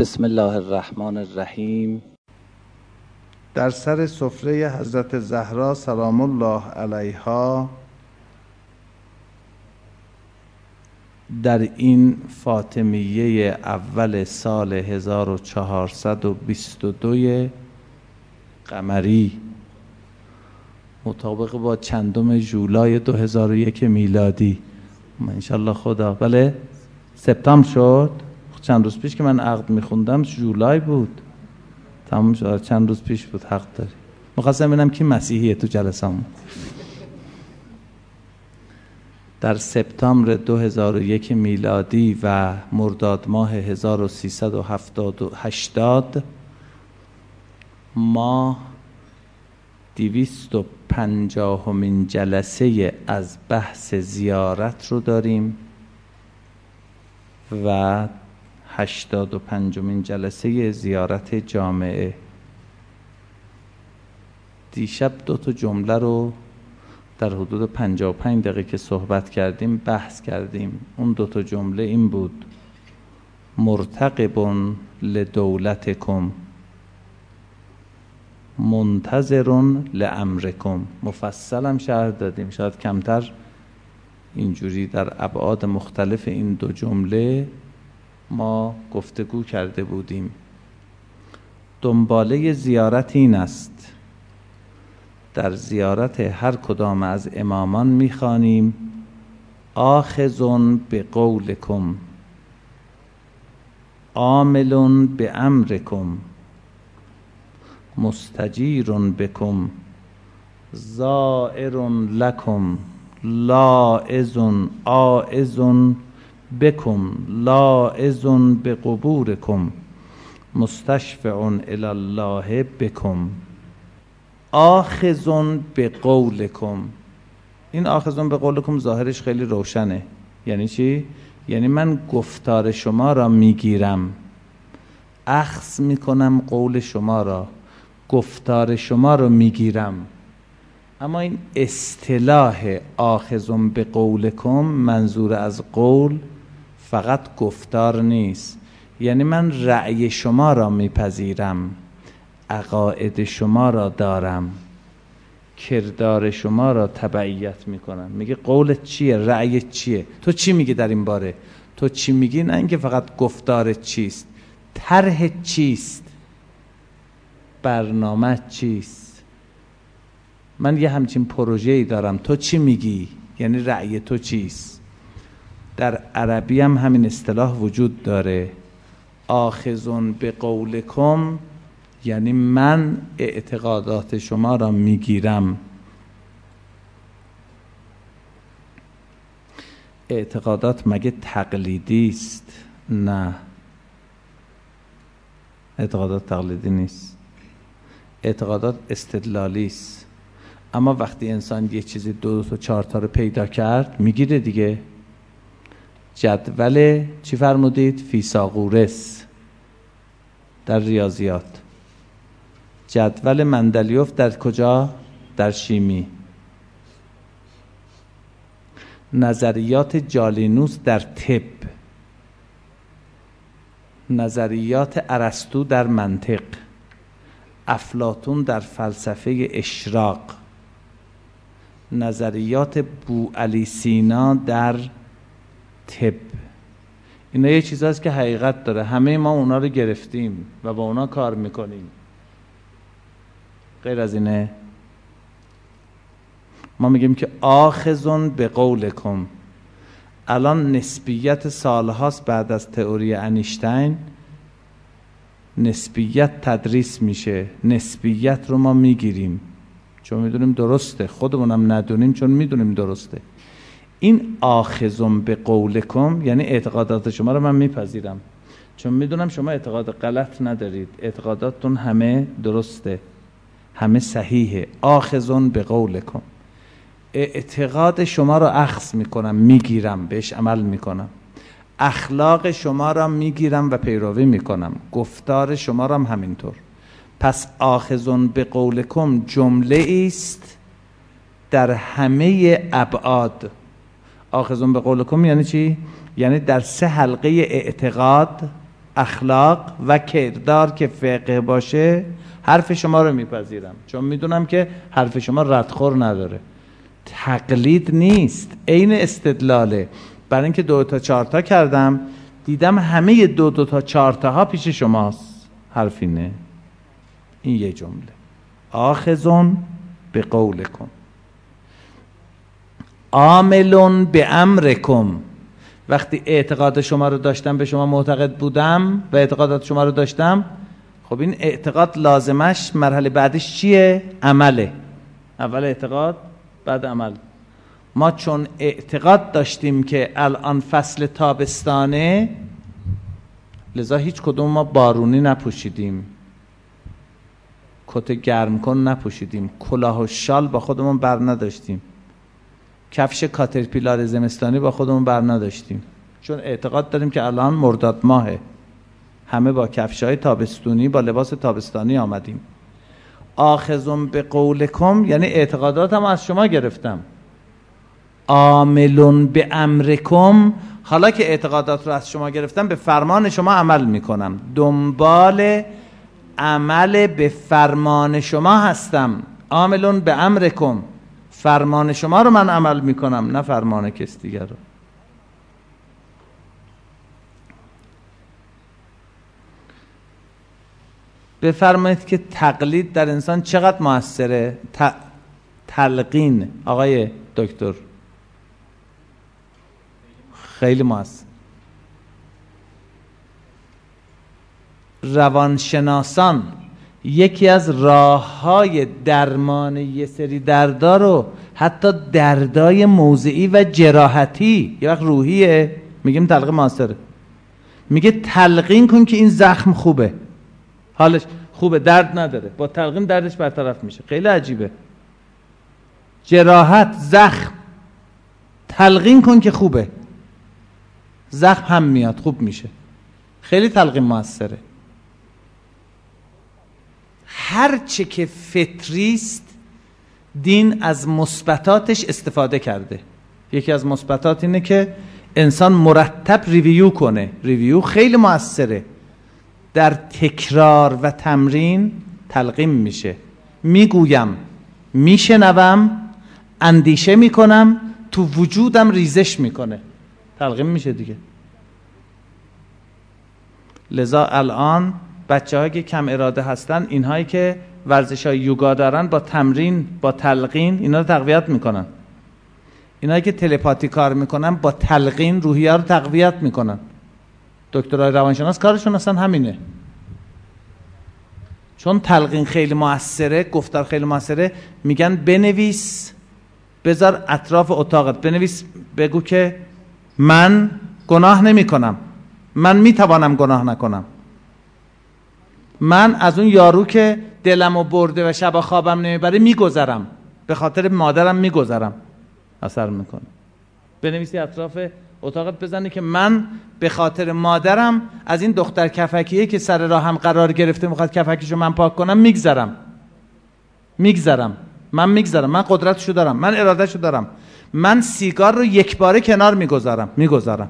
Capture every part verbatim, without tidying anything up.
بسم الله الرحمن الرحیم. در سر سفره حضرت زهرا سلام الله علیها در این فاطمیه اول سال هزار و چهارصد و بیست و دو قمری مطابق با چندم ژولای دو هزار و یک میلادی انشالله خدا بله سپتامبر شد. چند روز پیش که من عقد میخوندم ژولای بود، تمام شد. چند روز پیش بود. حق داری. می‌خواستم ببینم کی مسیحیه تو جلسه‌مون. در سپتامبر دو هزار و یک میلادی و مرداد ماه هزار و سیصد و هفتاد و هشتاد ما دویست و پنجاهمین جلسه از بحث زیارت رو داریم و هشتاد و پنجمین جلسه زیارت جامعه. دیشب دو تا جمله رو در حدود پنجاه و پنج دقیقه که صحبت کردیم بحث کردیم. اون دو تا جمله این بود: مرتقب لدولتکم منتظر لامرکم. مفصل هم شرح دادیم، شاید کمتر اینجوری در ابعاد مختلف این دو جمله ما گفتگو کرده بودیم. دنباله زیارت این است: در زیارت هر کدام از امامان می‌خوانیم آخذ بقولکم عامل بامرکم مستجیر بکم زائر لکم لاعظ عاعظ بکم لاعظ بقبورکم مستشفع الی الله بکم. آخذ بقولکم. این آخذ بقولکم ظاهرش خیلی روشنه. یعنی چی؟ یعنی من گفتار شما را میگیرم، اخذ میکنم قول شما را، گفتار شما را میگیرم. اما این اصطلاح آخذ بقولکم منظور از قول فقط گفتار نیست. یعنی من رأی شما را میپذیرم، عقاید شما را دارم، کردار شما را تبعیت میکنم. میگه قولت چیه؟ رأیت چیه؟ تو چی میگی در این باره؟ تو چی میگی؟ نه اینکه فقط گفتارت چیست، طرحت چیست، برنامه چیست. من یه همچین پروژه‌ای دارم، تو چی میگی؟ یعنی رأی تو چیست. در عربی هم همین اصطلاح وجود داره. آخذ بقولکم یعنی من اعتقادات شما را میگیرم. اعتقادات مگه تقلیدی است؟ نه، اعتقادات تقلیدی نیست، اعتقادات استدلالی است. اما وقتی انسان یه چیزی دو تا چهار تا رو پیدا کرد میگیره دیگه. جدول چی فرمودید؟ فیثاغورس در ریاضیات، جدول مندلیوف در کجا؟ در شیمی، نظریات جالینوس در طب، نظریات ارسطو در منطق، افلاطون در فلسفه اشراق، نظریات بوعلی سینا در طب. اینا یه چیزاست که حقیقت داره. همه ما اونا رو گرفتیم و با اونا کار میکنیم. غیر از اینه ما میگیم که آخذون به قولکم. الان نسبیت سالهاست بعد از تئوری انیشتین نسبیت تدریس میشه. نسبیت رو ما میگیریم چون میدونیم درسته، خودمونم ندونیم چون میدونیم درسته. این آخذون به قولکم یعنی اعتقادات شما رو من میپذیرم چون میدونم شما اعتقاد غلط ندارید، اعتقاداتتون همه درسته، همه صحیحه. آخذون به قولکم، اعتقاد شما رو اخذ میکنم، میگیرم، بهش عمل میکنم. اخلاق شما را میگیرم و پیروی میکنم، گفتار شما را هم همینطور. پس آخذون به قولکم جمله است در همه ابعاد. آخذون به قولکم یعنی چی؟ یعنی در سه حلقه اعتقاد اخلاق و کردار که فقه باشه حرف شما رو میپذیرم، چون میدونم که حرف شما ردخور نداره. تقلید نیست، عین استدلاله. برای اینکه دو تا چهار تا کردم دیدم همه دو دو تا چهار تا ها پیش شماست. حرف اینه، این یه جمله. آخذون به قولکم عاملون به امرکم. وقتی اعتقاد شما رو داشتم، به شما معتقد بودم و اعتقادات شما رو داشتم، خب این اعتقاد لازمش مرحله بعدش چیه؟ عمله. اول اعتقاد بعد عمل. ما چون اعتقاد داشتیم که الان فصل تابستانه، لذا هیچ کدوم ما بارونی نپوشیدیم، کت گرم کن نپوشیدیم، کلاه و شال با خودمون بر نداشتیم، کفش کاترپیلار زمستانی با خودمون بر نداشتیم، چون اعتقاد داریم که الان مرداد ماهه، همه با کفشای تابستونی با لباس تابستانی آمدیم. آخذون به قولکم یعنی اعتقاداتم از شما گرفتم. عاملون به امرکم، حالا که اعتقادات رو از شما گرفتم به فرمان شما عمل میکنم، دنبال عمل به فرمان شما هستم. عاملون به امرکم، فرمان شما رو من عمل میکنم، نه فرمان کس دیگر رو. بفرمایید که تقلید در انسان چقدر موثره؟ ت... تلقین آقای دکتر خیلی موثر. روانشناسان یکی از راه‌های درمان یه سری دردا رو، حتی دردای موضعی و جراحتی، یه وقت روحیه، میگیم تلقین موثره، میگه تلقین کن که این زخم خوبه، حالش خوبه، درد نداره، با تلقین دردش برطرف میشه. خیلی عجیبه. جراحت، زخم، تلقین کن که خوبه، زخم هم میاد، خوب میشه. خیلی تلقین موثره. هر چه که فطریست دین از مثبتاتش استفاده کرده. یکی از مثبتات اینه که انسان مرتب ریویو کنه. ریویو خیلی موثره. در تکرار و تمرین تلقین میشه. میگویم، میشنوم، اندیشه میکنم، تو وجودم ریزش میکنه، تلقین میشه دیگه. لذا الان بچه هایی که کم اراده هستن، اینهایی که ورزش های یوگا دارن، با تمرین، با تلقین اینا رو تقویت میکنن. اینهایی که تلپاتی کار میکنن، با تلقین روحیه رو تقویت میکنن. دکترای روانشناس کارشون اصلا همینه. چون تلقین خیلی موثره، گفتار خیلی موثره، میگن بنویس، بذار اطراف اتاقت، بنویس، بگو که من گناه نمی کنم، من میتوانم گناه نکنم، من از اون یارو که دلمو برده و شب خوابم نمیبره میگذرم، به خاطر مادرم میگذرم. اثر میکنه. بنویسی اطراف اتاقت، بزنی که من به خاطر مادرم از این دختر کفکیه که سر راهم قرار گرفته میخواد کفکیشو من پاک کنم میگذرم، میگذرم، من میگذرم، من قدرتشو دارم، من ارادهشو دارم، من سیگار رو یک باره کنار میگذارم، میگذارم.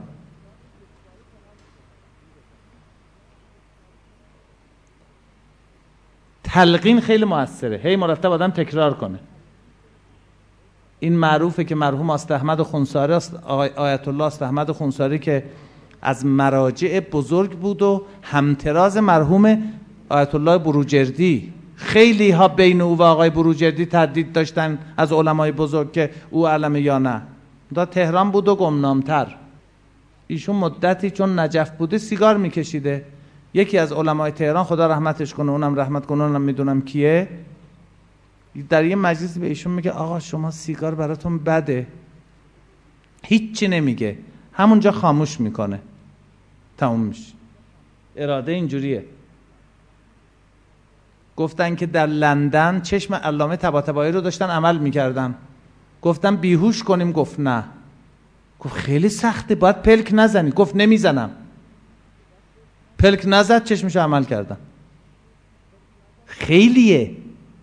تلقین خیلی موثره. هی مرتب آدم تکرار کنه. این معروفه که مرحوم استاحمد خونساری، آیت الله استاحمد خونساری که از مراجع بزرگ بود و همتراز مرحوم آیت الله بروجردی، خیلی ها بین او و آقای بروجردی تردید داشتن از علمای بزرگ که او علمه یا نه. دا تهران بود و گمنامتر. ایشون مدتی چون نجف بوده سیگار میکشیده. یکی از علمای تهران، خدا رحمتش کنه، اونم رحمت کنه، اونم میدونم کیه، در یه مجلسی به ایشون میگه آقا شما سیگار براتون بده. هیچی نمیگه، همونجا خاموش میکنه، تموم میشه. اراده اینجوریه. گفتن که در لندن چشم علامه طباطبایی رو داشتن عمل میکردن، گفتن بیهوش کنیم، گفت نه. گفت خیلی سخته، باید پلک نزنی. گفت نمیزنم. پلک نزد، چشمشو عمل کردن. خیلیه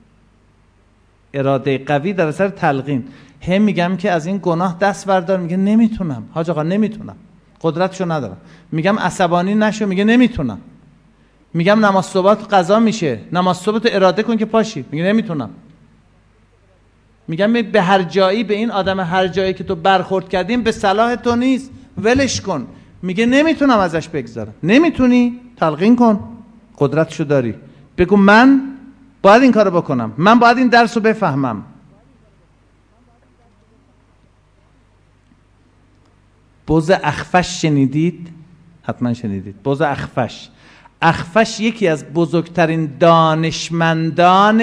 اراده قوی در اثر تلقین. هم میگم که از این گناه دست بردار، میگه نمیتونم حاج آقا، نمیتونم. قدرتشو ندارم. میگم عصبانی نشو، میگه نمیتونم. میگم نماز صبح قضا میشه، نماز صبح تو اراده کن که پاشی، میگه نمیتونم. میگم به هر جایی، به این آدم هر جایی که تو برخورد کردیم به صلاح تو نیست، ولش کن. میگه نمیتونم ازش بگذارم. نمیتونی؟ تلقین کن، قدرتشو داری. بگو من باید این کارو بکنم، من باید این درس رو بفهمم. بز اخفش شنیدید؟ حتما شنیدید. بز اخفش. اخفش یکی از بزرگترین دانشمندان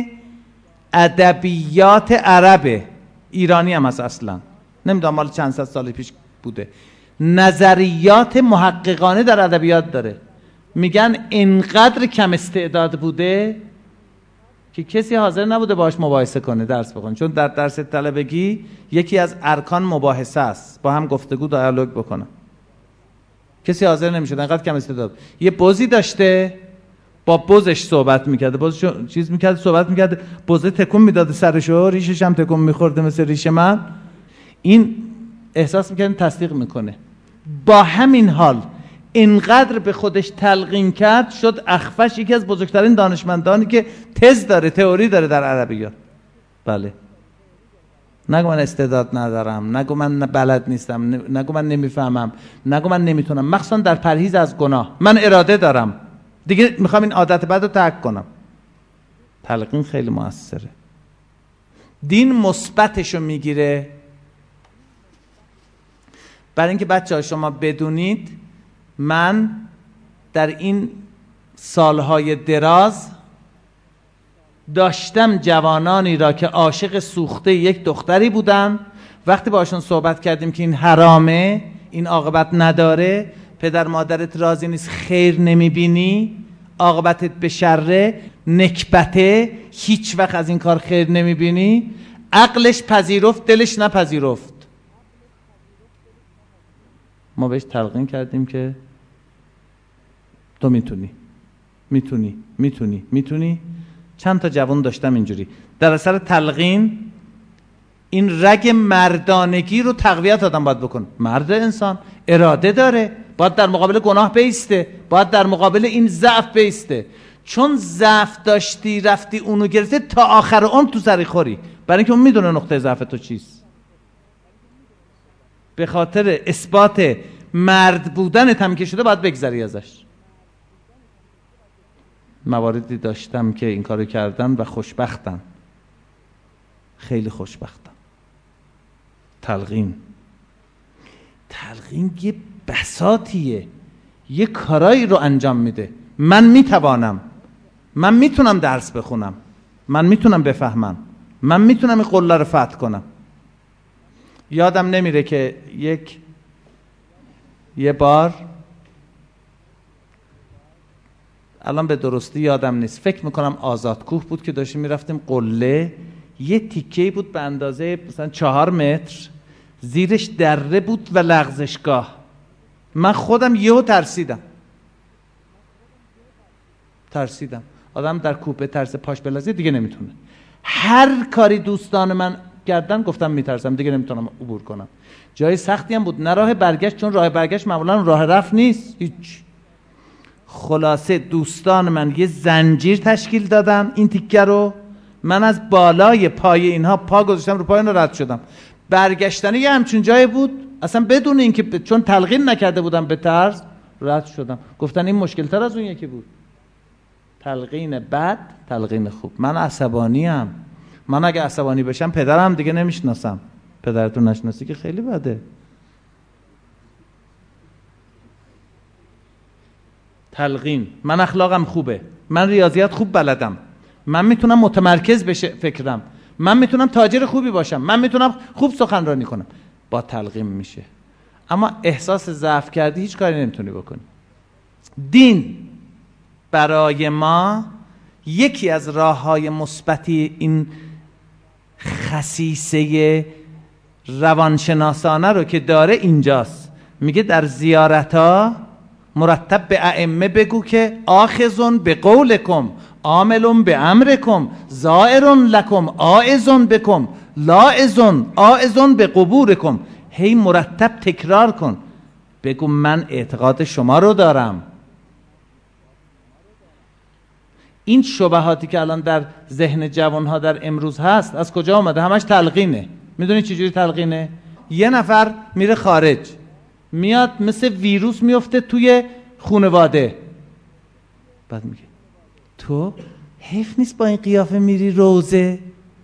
ادبیات عربه، ایرانی هم هست اصلا، نمیدونم مال چند صد سال پیش بوده. نظریات محققانه در ادبیات داره. میگن اینقدر کم استعداد بوده که کسی حاضر نبوده باهاش مباحثه کنه، درس بخونه. چون در درس طلبگی یکی از ارکان مباحثه است، با هم گفتگو دیالوگ بکنن. کسی حاضر نمیشد، اینقدر کم استعداد. یه بزی داشته، با بزش صحبت میکرده، بزش چیز میکرده، صحبت میکرده، بزه تکون میداده سرشو، ریشش هم تکون میخورده مثل ریش من. این احساس میکنه تصدیق میکنه. با همین حال اینقدر به خودش تلقین کرد شد اخفش یکی از بزرگترین دانشمندانی که تز داره، تئوری داره در عربیات. بله. نگو من استعداد ندارم، نگو من بلد نیستم، نگو من نمیفهمم، نگو من نمیتونم. مخصوصا در پرهیز از گناه من اراده دارم، دیگه میخوام این عادت بد رو ترک کنم. تلقین خیلی موثره. دین مثبتشو میگیره. برای اینکه بچه‌ها شما بدونید، من در این سالهای دراز داشتم جوانانی را که عاشق سوخته یک دختری بودن، وقتی باشون صحبت کردیم که این حرامه، این عاقبت نداره، پدر مادرت راضی نیست، خیر نمیبینی، عاقبتت به شره، نکبته، هیچ وقت از این کار خیر نمیبینی، عقلش پذیرفت، دلش نپذیرفت. ما بهش تلقین کردیم که تو میتونی میتونی میتونی میتونی. چند تا جوان داشتم اینجوری. در اثر تلقین این رگ مردانگی رو تقویت آدم باید بکن. مرد انسان اراده داره، باید در مقابل گناه بیسته، باید در مقابل این ضعف بیسته. چون ضعف داشتی رفتی اونو گرفته، تا آخر اون تو سری خوری، برای اینکه اون میدونه نقطه ضعف تو چیست. به خاطر اثبات مرد بودنت هم که شده باید بگذری ازش. مواردی داشتم که این کارو کردن و خوشبختن، خیلی خوشبختن. تلقین تلقین یه بساطیه، یه کارایی رو انجام میده. من میتوانم، من میتونم درس بخونم، من میتونم بفهمم، من میتونم این قله رو فتح کنم. یادم نمیره که یک یه بار، الان به درستی یادم نیست، فکر میکنم آزادکوه بود که داشتیم میرفتیم قله، یه تیکه‌ای بود به اندازه مثلا چهار متر، زیرش دره بود و لغزشگاه. من خودم یهو ترسیدم ترسیدم آدم در کوپه ترس پاش بلرزه دیگه نمیتونه. هر کاری دوستان من کردن گفتم میترسم دیگه نمیتونم عبور کنم. جای سختی هم بود، نه راه برگشت، چون راه برگشت معمولا راه رفت نیست هیچ. خلاصه دوستان من یه زنجیر تشکیل دادن این تیکه رو، من از بالای پای اینها پا گذاشتم رو پای اینا رد شدم. برگشتنی یه همچین جای بود، اصلا بدون اینکه ب... چون تلقین نکرده بودم به طرز، رد شدم. گفتن این مشکل تر از اون یکی بود. تلقین بد، تلقین خوب. من عصبانی ام، من اگه عصبانی بشم پدرم دیگه نمیشناسم. پدرتون نشناسی که خیلی بده. تلقین، من اخلاقم خوبه، من ریاضیات خوب بلدم، من میتونم متمرکز بشه فکرم، من میتونم تاجر خوبی باشم، من میتونم خوب سخنرانی کنم. با تلقین میشه. اما احساس ضعف کردی هیچ کاری نمیتونی بکنی. دین برای ما یکی از راههای مثبتی این خصیصه روانشناسانه رو که داره اینجاست. میگه در زیارتها مرتب به ائمه بگو که آخذون به قولکم عاملون به امرکم زائرون لکم آئذون بکم لاعذون آئذون به قبورکم. هی مرتب تکرار کن. بگو من اعتقاد شما رو دارم. این شبهاتی که الان در ذهن جوانها در امروز هست از کجا آمده؟ همش تلقینه. میدونی چجوری تلقینه؟ یه نفر میره خارج، میاد مثل ویروس میفته توی خانواده، بعد میگه تو حیف نیست با این قیافه میری روزه؟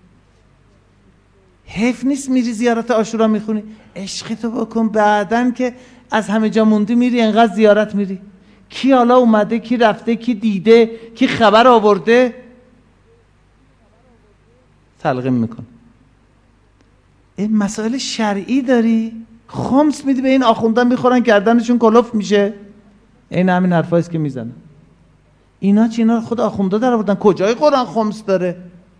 حیف نیست میری زیارت عاشورا میخونی؟ عشقتو بکن، بعدن که از همه جا موندی میری انقدر زیارت میری. کی حالا اومده، کی رفته، کی دیده، کی خبر آورده؟ تلقین میکن. این مسائل شرعی داری، خمس میدی به این آخوندان میخورن گردنشون کلوف میشه. این همین حرفاییست که میزنن. اینا چی؟ اینا خود آخونده در آوردن. کجای قرآن خمس داره؟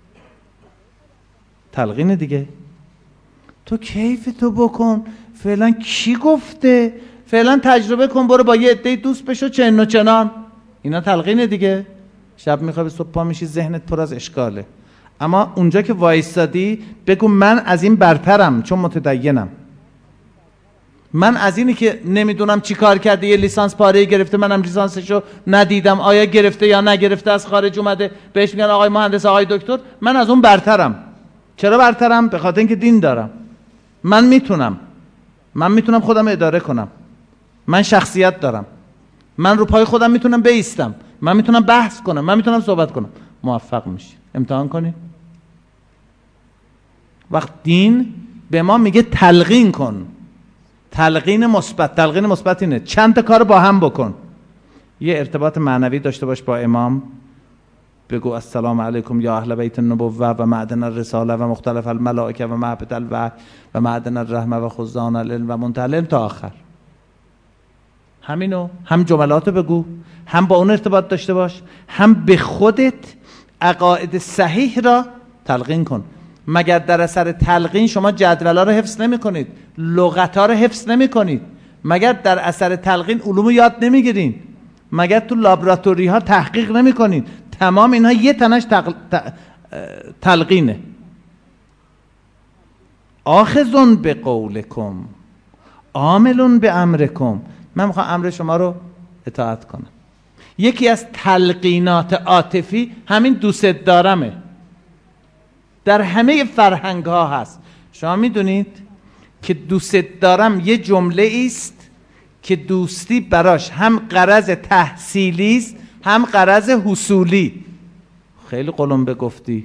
تلقین دیگه. تو کیف تو بکن، فعلا کی گفته، فعلا تجربه کن، برو با یه عده دوست بشو چن و چنان. اینا تلقین دیگه. شب میخوای صبح پا میشی ذهنت پر از اشکاله. اما اونجا که وایستادی بگو من از این برترم چون متدینم. من از اینی که نمیدونم چی کار کرده یه لیسانس پاره گرفته، منم لیسانسشو ندیدم آیا گرفته یا نگرفته، از خارج اومده بهش میگن آقای مهندس، آقای دکتر، من از اون برترم. چرا برترم؟ به خاطر اینکه دین دارم. من میتونم من میتونم خودم اداره کنم. من شخصیت دارم. من رو پای خودم میتونم بایستم. من میتونم بحث کنم. من میتونم صحبت کنم. موفق میشی. امتحان کنی. وقت دین به ما میگه تلقین کن، تلقین مثبت. تلقین مثبت اینه چند تا کار با هم بکن. یه ارتباط معنوی داشته باش با امام. بگو السلام علیکم یا اهل بیت النبوه و معدن الرساله و مختلف الملائکه و معبد الوحی و معدن الرحمه و خزان العلم و منتهى العلم تا آخر. همینو هم جملاتو بگو، هم با اون ارتباط داشته باش، هم به خودت عقاید صحیح را تلقین کن. مگر در اثر تلقین شما جدولا رو حفظ نمی کنید، لغتا رو حفظ نمی کنید؟ مگر در اثر تلقین علوم یاد نمیگیرین؟ مگر تو لابراتوری ها تحقیق نمی کنید؟ تمام اینها یه تنش تقل... تلقینه. آخذون به قولکم عاملون به امرکم. من میخوام امر شما رو اطاعت کنم. یکی از تلقینات عاطفی همین دوست دارمه. در همه فرهنگ ها هست. شما میدونید که دوست دارم یه جمله است که دوستی براش هم غرض تحصیلی است هم غرض حصولی. خیلی قلم بگفتی.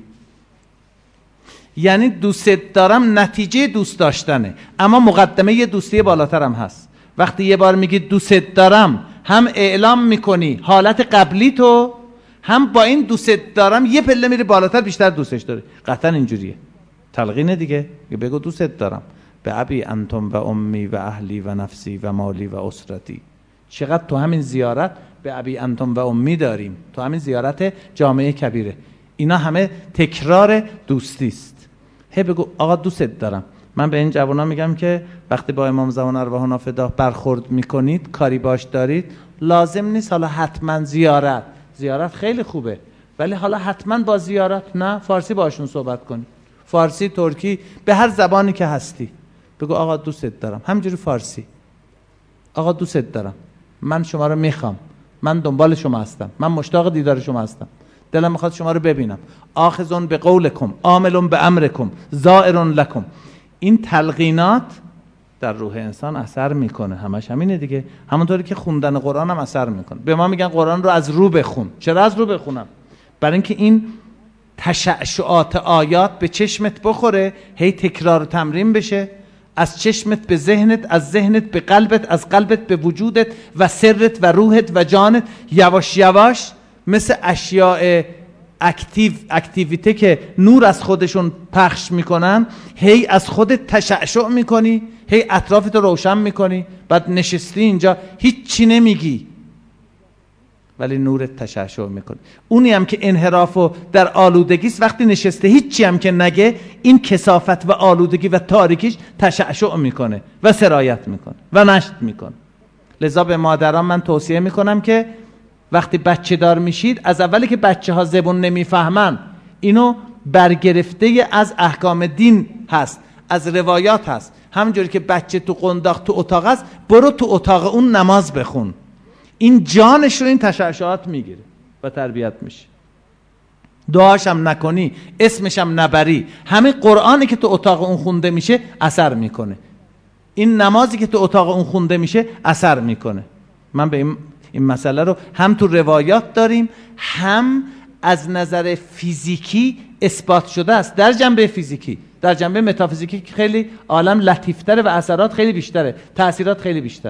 یعنی دوست دارم نتیجه دوست داشتنه، اما مقدمه یه دوستی بالاتر هم هست. وقتی یه بار میگی دوست دارم، هم اعلام میکنی حالت قبلی تو، هم با این دوست دارم یه پله میری بالاتر، بیشتر دوستش داری. قطعا اینجوریه. تلقینه دیگه. بگو دوست دارم به ابی انتم و امی و اهلی و نفسی و مالی و اسرتی. چقدر تو همین زیارت به ابی انتم و امی داریم، تو همین زیارت جامعه کبیره. اینا همه تکرار دوستی است. هی بگو آقا دوست دارم. من به این جوانا میگم که وقتی با امام زمان ارواحنا فدا برخورد میکنید، کاری باش دارید، لازم نیست حالا حتما زیارت. زیارت خیلی خوبه، ولی حالا حتما با زیارت نه، فارسی باشون صحبت کنی، فارسی، ترکی، به هر زبانی که هستی. بگو آقا دوست دارم. همینجوری فارسی. آقا دوست دارم، من شما رو میخوام، من دنبال شما هستم، من مشتاق دیدار شما هستم، دلم میخواد شما رو ببینم. آخذون به قولکم عاملون به امرکم زائرون لکم. این تلقینات در روح انسان اثر میکنه. همش همینه دیگه. همونطوری که خوندن قرآن هم اثر میکنه. به ما میگن قرآن رو از رو بخون. چرا از رو بخونم؟ برای اینکه این تشعشعات آیات به چشمت بخوره، هی تکرار و تمرین بشه، از چشمت به ذهنت، از ذهنت به قلبت، از قلبت به وجودت و سرت و روحت و جانت، یواش یواش مثل اشیاء اکتیو اکتیویته که نور از خودشون پخش میکنن، هی از خودت تشعشع میکنی، هی اطرافت رو روشن میکنی. بعد نشستی اینجا هیچی نمیگی، ولی نورت تشعشع میکنه. اونی هم که انحراف و در آلودگیست، وقتی نشسته هیچی هم که نگه، این کثافت و آلودگی و تاریکیش تشعشع میکنه و سرایت میکنه و نشت میکنه. لذا به مادران من توصیه میکنم که وقتی بچه دار میشید، از اولی که بچه ها زبون نمیفهمن، اینو برگرفته از احکام دین هست، از روایات هست. همونجوری که بچه تو قنداق تو اتاق است، برو تو اتاق اون نماز بخون. این جانش رو این تشعشعات میگیره و تربیت میشه. دعاش هم نکنی، اسمش هم نبری، همین قرآنی که تو اتاق اون خونده میشه اثر میکنه. این نمازی که تو اتاق اون خونده میشه اثر میکنه. من به این, این مسئله رو هم تو روایات داریم، هم از نظر فیزیکی اثبات شده است. در جنبه فیزیکی، در جنبه متافیزیکی خیلی عالم لطیفتره و اثرات خیلی بیشتره، تأثیرات خیلی بیشتره.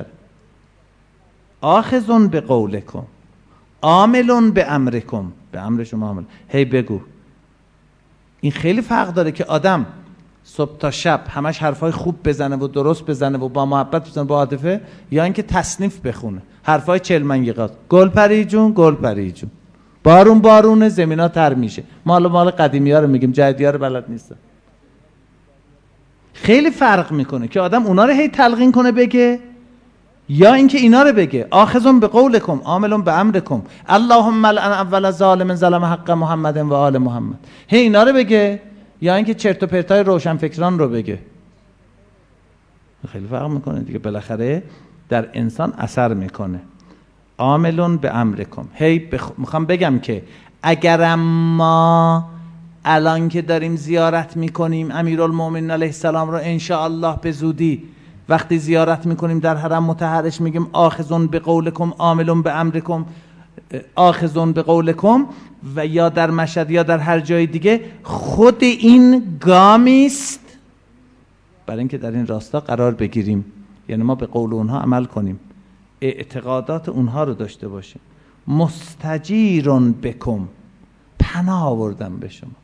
آخذون به قولکم عاملون به امرکم، به امر شما عامل. هی بگو. این خیلی فرق داره که آدم صبح تا شب همش حرفای خوب بزنه و درست بزنه و با محبت بزنه با عاطفه، یا اینکه تصنیف بخونه حرفای چهل منگیقات، گل پری جون گل پری جون، بارون بارونه زمینا تر میشه. مال مال قدیمی ها رو میگیم، جدیدی ها رو بلد نیستن. خیلی فرق میکنه که آدم اونا رو هی تلقین کنه بگه، یا اینکه اینا رو بگه آخذون به قولکم عاملون به امرکم اللهم لعن اول ظالم ظلم حق محمد و آل محمد. هی اینا رو بگه، یا اینکه چرت و پرتای روشنفکران رو بگه. خیلی فرق میکنه دیگه، بالاخره در انسان اثر میکنه. عاملون به امرکم. هی بخ... میخوام بگم که اگرم ما الان که داریم زیارت میکنیم امیرالمومنین علیه السلام رو انشاءالله به زودی وقتی زیارت میکنیم در حرم مطهرش میگیم آخذون به قولکم عاملون به امرکم، آخذون به قولکم، و یا در مشهد یا در هر جای دیگه، خود این گامیست برای اینکه در این راستا قرار بگیریم. یعنی ما به قول اونها عمل کنیم، اعتقادات اونها رو داشته باشیم. مستجیرون بکم، پناه آوردم به شما.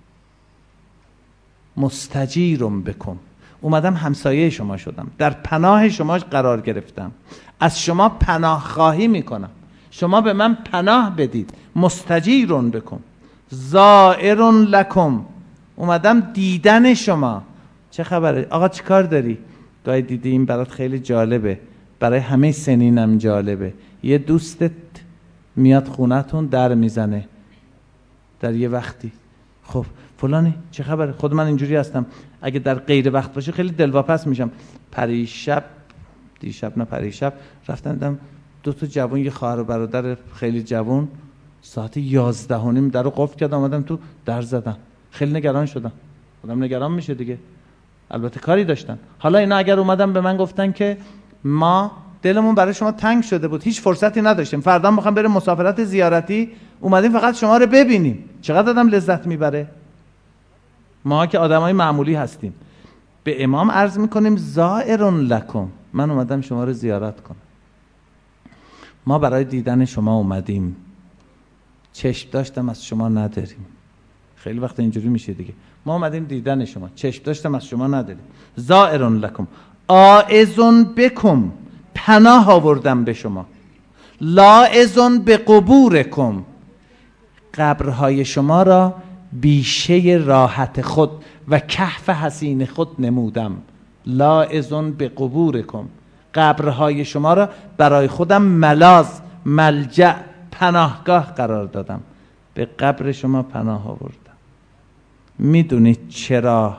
مستجیرون بکم، اومدم همسایه شما شدم، در پناه شما قرار گرفتم، از شما پناه خواهی میکنم، شما به من پناه بدید. مستجیرون بکن. زائرون لکم، اومدم دیدن شما. چه خبره؟ آقا چی کار داری؟ گاهی دیدی این برات خیلی جالبه، برای همه سنینم جالبه. یه دوستت میاد خونتون در میزنه در یه وقتی، خب فلانی چه خبره؟ خود من اینجوری هستم، اگه در غیر وقت باشه خیلی دلواپس میشم. پریشب دیشب نه پریشب رفتم دیدم دو تا جوان، یه خواهر و برادر خیلی جوان، ساعت یازده و نیم درو قفل کردم، اومدم تو در زدم. خیلی نگران شدم. آدم نگران میشه دیگه. البته کاری داشتن. حالا اینا اگر اومدن به من گفتن که ما دلمون برای شما تنگ شده بود، هیچ فرصتی نداشتیم، فردا میخوام بریم مسافرت زیارتی، اومدیم فقط شما رو ببینیم، چقدر آدم لذت میبره. ما که آدمای معمولی هستیم، به امام عرض میکنیم زائرون لکم، من اومدم شما رو زیارت کنم، ما برای دیدن شما اومدیم، چشم داشتم از شما نداریم. خیلی وقت اینجوری میشه دیگه، ما اومدیم دیدن شما، چشم داشتم از شما نداریم. زائرون لکم آئذون بکم، پناه آوردم به شما. لاعذون به قبورکم، قبرهای شما را بیشه راحت خود و کهف حسین خود نمودم. لاعذون به قبورکم، قبرهای شما را برای خودم ملاذ، ملجأ، پناهگاه قرار دادم. به قبر شما پناه آوردم. میدونید چرا؟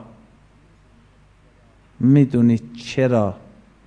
میدونید چرا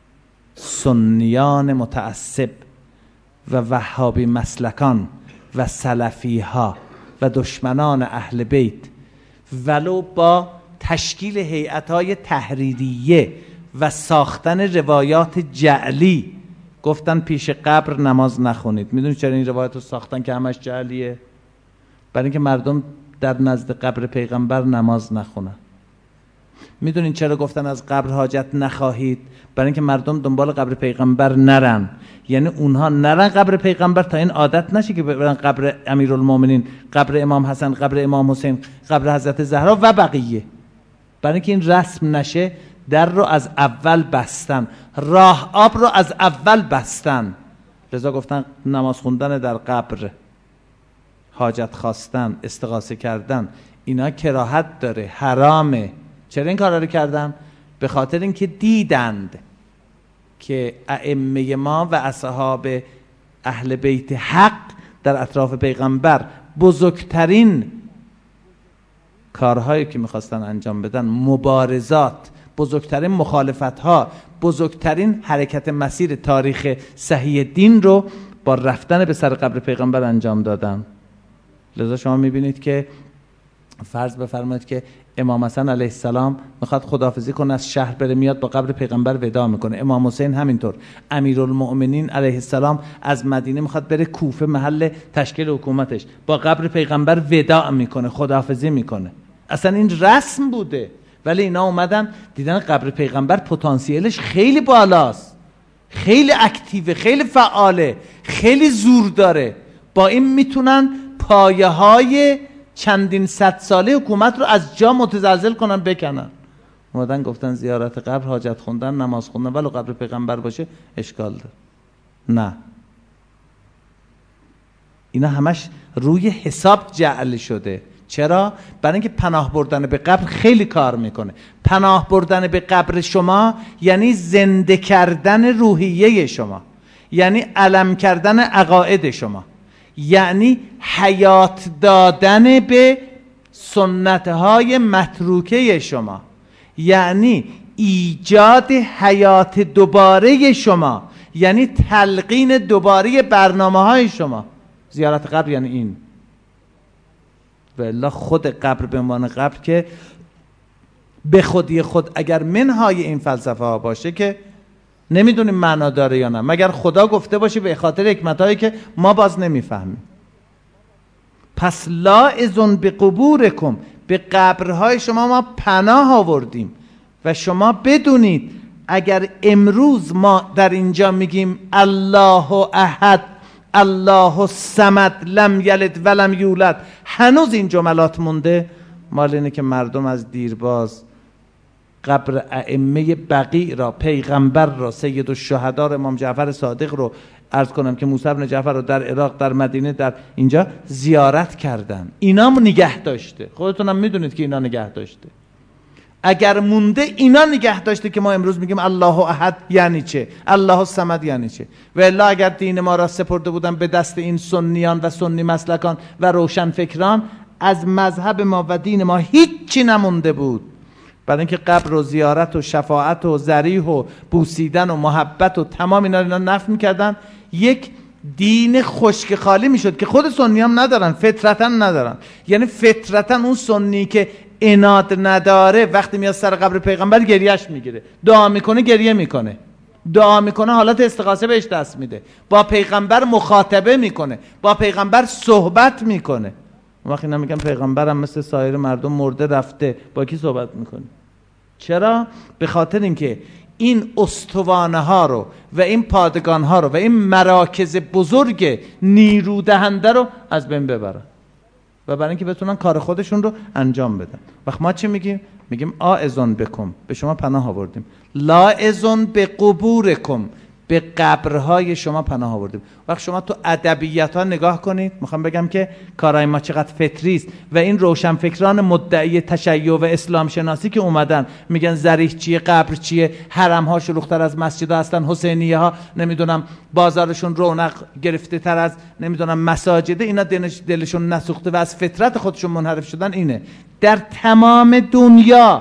سنیان متعصب و وهابی مسلکان و سلفی ها و دشمنان اهل بیت ولو با تشکیل هیئت‌های تحریریه و ساختن روایات جعلی گفتن پیش قبر نماز نخونید؟ میدونید چرا این روایت رو ساختن که همش جعلیه؟ برای اینکه مردم در نزد قبر پیغمبر نماز نخونن. میدونین چرا گفتن از قبر حاجت نخواهید؟ برای اینکه مردم دنبال قبر پیغمبر نرن، یعنی اونها نرن قبر پیغمبر تا این عادت نشه که برن قبر امیرالمومنین، قبر امام حسن، قبر امام حسین، قبر حضرت زهرا و بقیه. برای اینکه این رسم نشه در رو از اول بستن، راه آب رو از اول بستن. لذا گفتن نماز خوندن در قبر، حاجت خواستن، استغاثه کردن، اینا کراهت داره، حرامه. چرا این کارا رو کردن؟ به خاطر اینکه دیدند که ائمه ما و اصحاب اهل بیت حق در اطراف پیغمبر بزرگترین کارهایی که میخواستن انجام بدن، مبارزات بزرگترین مخالفت ها، بزرگترین حرکت مسیر تاریخ صحیح دین رو با رفتن به سر قبر پیغمبر انجام دادن. لذا شما میبینید که فرض بفرمایید که امام حسن علیه السلام میخواد خداحافظی کنه، از شهر بره، میاد با قبر پیغمبر وداع میکنه. امام حسین همینطور. امیرالمؤمنین علیه السلام از مدینه میخواد بره کوفه، محل تشکیل حکومتش، با قبر پیغمبر وداع میکنه، خداحافظی میکنه. اصلا این رسم بوده، ولی اینا اومدن دیدن قبر پیغمبر پتانسیلش خیلی بالاست، خیلی اکتیوه، خیلی فعاله، خیلی زور داره، با این میتونن پایه های چندین صد ساله حکومت رو از جا متزلزل کنن، بکنن. اومدن گفتن زیارت قبر، حاجت خوندن، نماز خوندن، ولو قبر پیغمبر باشه اشکال داره. نه، اینا همش روی حساب جعل شده. چرا؟ برای اینکه پناه بردن به قبر خیلی کار میکنه. پناه بردن به قبر شما یعنی زنده کردن روحیه شما، یعنی علم کردن عقاید شما، یعنی حیات دادن به سنتهای متروکه شما، یعنی ایجاد حیات دوباره شما، یعنی تلقین دوباره برنامه های شما. زیارت قبر یعنی این. و الا خود قبر به عنوان قبر که به خودی خود اگر منهای این فلسفه ها باشه که نمیدونیم معنا داره یا نه، مگر خدا گفته باشه به خاطر حکمتایی که ما باز نمیفهمیم. پس لاعذن به قبورکم، به قبرهای شما ما پناه آوردیم. و شما بدونید اگر امروز ما در اینجا میگیم الله احد، الله الصمد، لم یلد ولم یولد، هنوز این جملات مونده، مال اینه که مردم از دیرباز قبر ائمه بقیع را، پیغمبر را، سید الشهدا را، امام جعفر صادق رو، عرض کنم که موسی بن جعفر رو در عراق، در مدینه، در اینجا زیارت کردن. اینا نگه داشته، خودتونم میدونید که اینا نگه داشته. اگر مونده اینا نگه داشته که ما امروز میگیم الله احد یعنی چه، الله الصمد یعنی چه. و الا اگر دین ما را سپرده بودن به دست این سنیان و سنی مسلکان و روشن فکران، از مذهب ما و دین ما هیچی نمونده بود. بعد اینکه قبر و زیارت و شفاعت و ذریح و بوسیدن و محبت و تمام اینا اینا نفی میکردن، یک دین خشک خالی میشد که خود سنی هم ندارن، فطرتا ندارن. یعنی فطرتا اون سنی که عناد نداره وقتی میاد سر قبر پیغمبر گریهش میگیره، دعا میکنه گریه میکنه، دعا میکنه حالت استغاثه بهش دست میده، با پیغمبر مخاطبه میکنه، با پیغمبر صحبت میکنه. وقتی اینا میگن پیغمبرم مثل سایر مردم مرده رفته، با کی صحبت میکنه؟ چرا؟ به خاطر اینکه این استوانه ها رو و این پادگان ها رو و این مراکز بزرگ نیرو دهنده رو از بین ببرن و برای اینکه بتونن کار خودشون رو انجام بدن. وقت ما چی میگیم؟ میگیم آئذن بکم، به شما پناه آوردیم. لاعذن به قبورکم، به قبرهای شما پناه آوردیم. وقت شما تو ادبیات ها نگاه کنید، میخوام بگم که کارهای ما چقدر فطری است و این روشنفکران مدعی تشیع و اسلام شناسی که اومدن میگن ذریح چیه، قبر چیه، حرم ها شلوغ‌تر از مسجد ها هستن، حسینیه ها نمیدونم بازارشون رونق گرفته تر از نمیدونم مساجد، اینا دلش دلشون نسوخته و از فطرت خودشون منحرف شدن. اینه در تمام دنیا،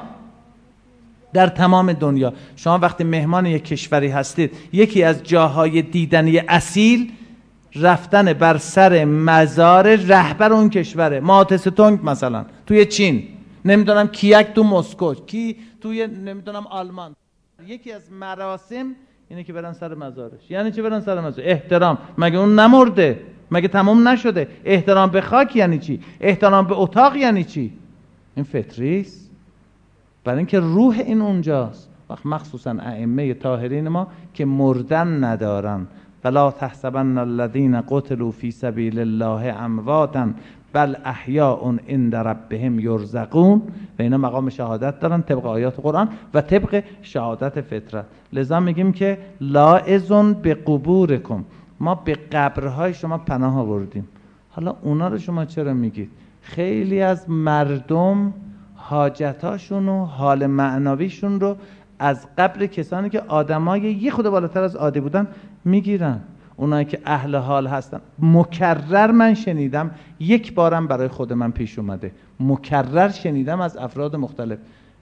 در تمام دنیا شما وقتی مهمان یک کشوری هستید، یکی از جاهای دیدنی اصیل رفتن بر سر مزار رهبر اون کشوره. مائو تسه مثلا توی چین، نمیدونم کیک تو مسکو، کی توی نمیدونم آلمان. یکی از مراسم اینه که برن سر مزارش. یعنی چه برن سر مزار؟ احترام. مگه اون نمرده؟ مگه تمام نشده؟ احترام به خاک یعنی چی؟ احترام به اتاق یعنی چی؟ این فطری است، برای اینکه روح این اونجاست. وقت مخصوصا ائمه طاهرین ما که مردن ندارن، ولا تحسبن الذين قتلوا في سبيل الله امواتا بل احیاء عند ربهم یرزقون، و اینا مقام شهادت دارن طبق آیات قرآن و طبق شهادت فطرت. لذا میگیم که لاعذن به قبورکم، ما به قبرهای شما پناه آوردیم. حالا اونا رو شما چرا میگید؟ خیلی از مردم حاجتاشون و حال معنویشون رو از قبر کسانی که آدمای یه خود بالاتر از عادی بودن میگیرن. اونایی که اهل حال هستن. مکرر من شنیدم، یک بارم برای خود من پیش اومده، مکرر شنیدم از افراد مختلف،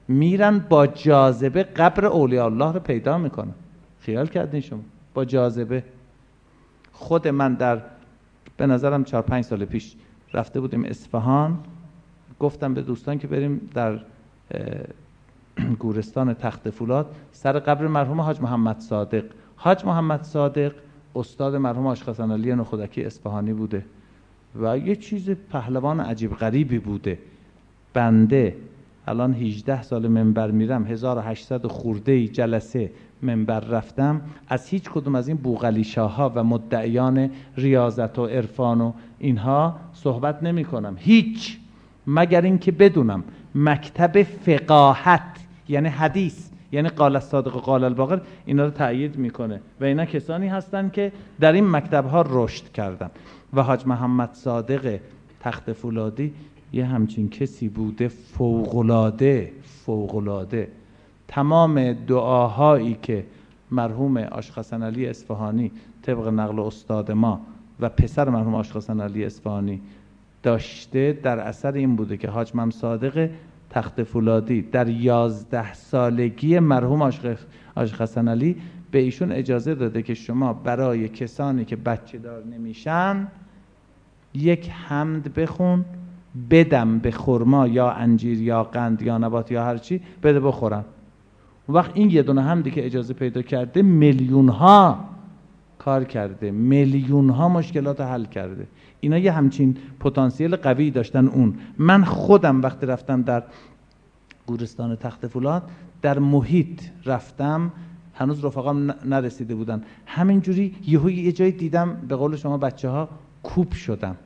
میرن با جاذبه قبر اولیاء الله رو پیدا میکنن. خیال کردین شما؟ با جاذبه. خود من در به نظرم چهار پنج سال پیش رفته بودیم اصفهان، گفتم به دوستان که بریم در گورستان تخت فولاد سر قبر مرحوم حاج محمد صادق. حاج محمد صادق استاد مرحوم حاج حسن علی نخودکی اصفهانی بوده و یه چیز پهلوان عجیب غریبی بوده. بنده الان هجده سال منبر میرم، هزار و هشتصد خورده جلسه منبر رفتم، از هیچ کدوم از این بوغلیشاها و مدعیان ریاضت و عرفان و اینها صحبت نمی کنم، هیچ، مگر اینکه بدونم مکتب فقاهت یعنی حدیث، یعنی قال الصادق و قال الباقر، اینا رو تأیید میکنه و اینا کسانی هستن که در این مکتب ها رشد کردن. و حاج محمد صادق تخت فولادی یه همچین کسی بوده فوق‌العاده فوق‌العاده. تمام دعاهایی که مرحوم حاج حسن علی اصفهانی طبق نقل استاد ما و پسر مرحوم حاج حسن علی اصفهانی داشته در اثر این بوده که حاج محمد صادق تخت فولادی در یازده سالگی مرحوم حاج حسن علی به ایشون اجازه داده که شما برای کسانی که بچه دار نمیشن یک حمد بخون، بدم به خرما یا انجیر یا قند یا نبات یا هر چی بده بخورن. وقت این یه دونه حمدی که اجازه پیدا کرده میلیون ها کار کرده، میلیون ها مشکلات حل کرده. اینا یه همچین پتانسیل قوی داشتن. اون من خودم وقتی رفتم در گورستان تخت فولاد در محیط رفتم، هنوز رفقام نرسیده بودن، همینجوری یهو یه جایی دیدم به قول شما بچه ها کوب شدم.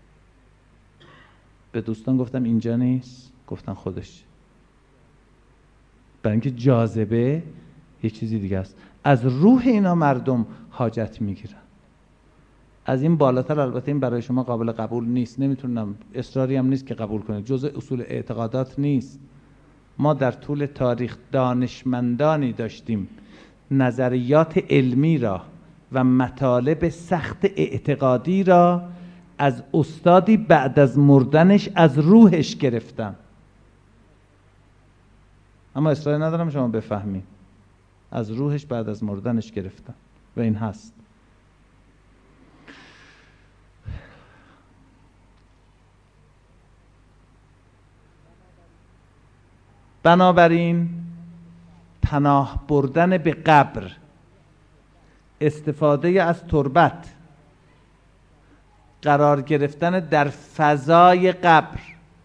به دوستان گفتم اینجا نیست، گفتن خودش، برای اینکه جاذبه یه چیزی دیگه است. از روح اینا مردم حاجت میگیرن. از این بالاتر البته این برای شما قابل قبول نیست، نمیتونم، اصراری هم نیست که قبول کنید، جزء اصول اعتقادات نیست. ما در طول تاریخ دانشمندانی داشتیم نظریات علمی را و مطالب سخت اعتقادی را از استادی بعد از مردنش از روحش گرفتن، اما اصراری ندارم شما بفهمید، از روحش بعد از مردنش گرفتن و این هست. بنابراین پناه بردن به قبر، استفاده از تربت، قرار گرفتن در فضای قبر،